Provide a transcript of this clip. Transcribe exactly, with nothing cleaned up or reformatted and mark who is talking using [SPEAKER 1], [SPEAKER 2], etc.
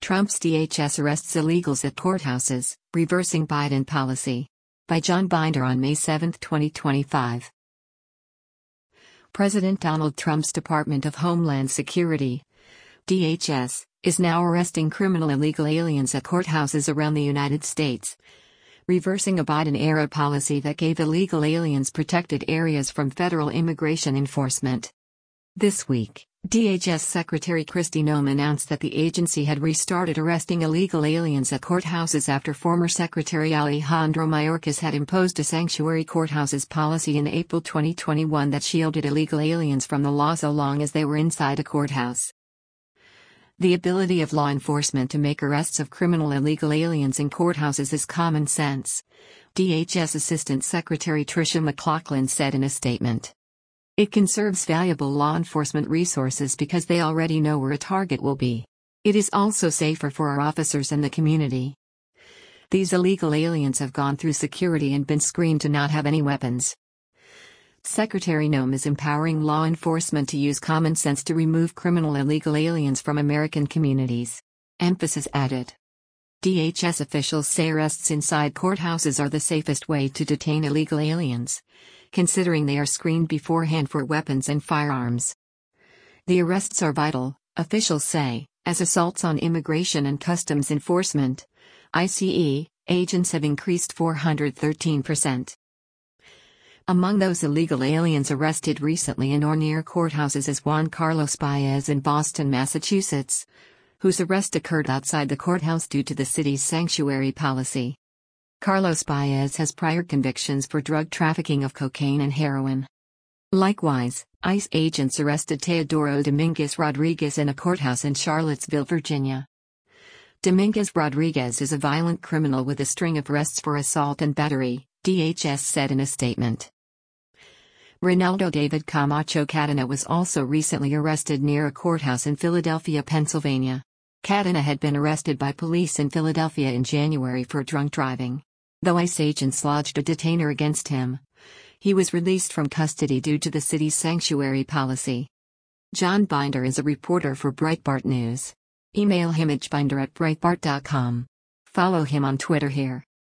[SPEAKER 1] Trump's D H S arrests illegals at courthouses, reversing Biden policy. By John Binder on May seventh, twenty twenty-five. President Donald Trump's Department of Homeland Security, D H S, is now arresting criminal illegal aliens at courthouses around the United States, reversing a Biden-era policy that gave illegal aliens protected areas from federal immigration enforcement. This week, D H S Secretary Kristi Noem announced that the agency had restarted arresting illegal aliens at courthouses after former Secretary Alejandro Mayorkas had imposed a sanctuary courthouses policy in April twenty twenty-one that shielded illegal aliens from the law so long as they were inside a courthouse. The ability of law enforcement to make arrests of criminal illegal aliens in courthouses is common sense, D H S Assistant Secretary Tricia McLachlan said in a statement. It conserves valuable law enforcement resources because they already know where a target will be. It is also safer for our officers and the community. These illegal aliens have gone through security and been screened to not have any weapons. Secretary Noem is empowering law enforcement to use common sense to remove criminal illegal aliens from American communities. Emphasis added. D H S officials say arrests inside courthouses are the safest way to detain illegal aliens, considering they are screened beforehand for weapons and firearms. The arrests are vital, officials say, as assaults on immigration and customs enforcement, I C E, agents have increased four hundred thirteen percent. Among those illegal aliens arrested recently in or near courthouses is Juan Carlos Baez in Boston, Massachusetts, whose arrest occurred outside the courthouse due to the city's sanctuary policy. Carlos Baez has prior convictions for drug trafficking of cocaine and heroin. Likewise, ICE agents arrested Teodoro Dominguez Rodriguez in a courthouse in Charlottesville, Virginia. Dominguez Rodriguez is a violent criminal with a string of arrests for assault and battery, D H S said in a statement. Ronaldo David Camacho Cadena was also recently arrested near a courthouse in Philadelphia, Pennsylvania. Cadena had been arrested by police in Philadelphia in January for drunk driving. Though ICE agents lodged a detainer against him, he was released from custody due to the city's sanctuary policy. John Binder is a reporter for Breitbart News. Email him at binder at breitbart dot com. Follow him on Twitter here.